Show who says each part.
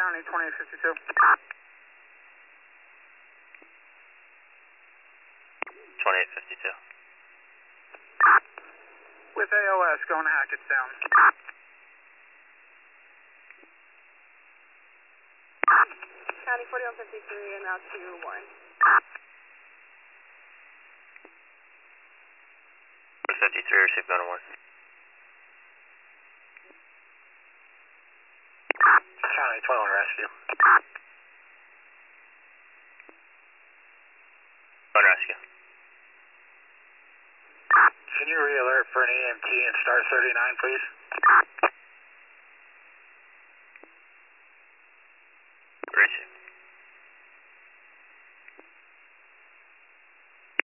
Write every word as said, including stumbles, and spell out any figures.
Speaker 1: County twenty-eight fifty-two.
Speaker 2: twenty-eight fifty-two.
Speaker 1: With A O S going to Hackettstown.
Speaker 3: County forty-one fifty-three and now to Warren.
Speaker 2: fifty-three, receive going to one.
Speaker 4: County twenty-one rescue.
Speaker 2: One rescue.
Speaker 4: Can you re-alert for an E M T in star thirty-nine, please?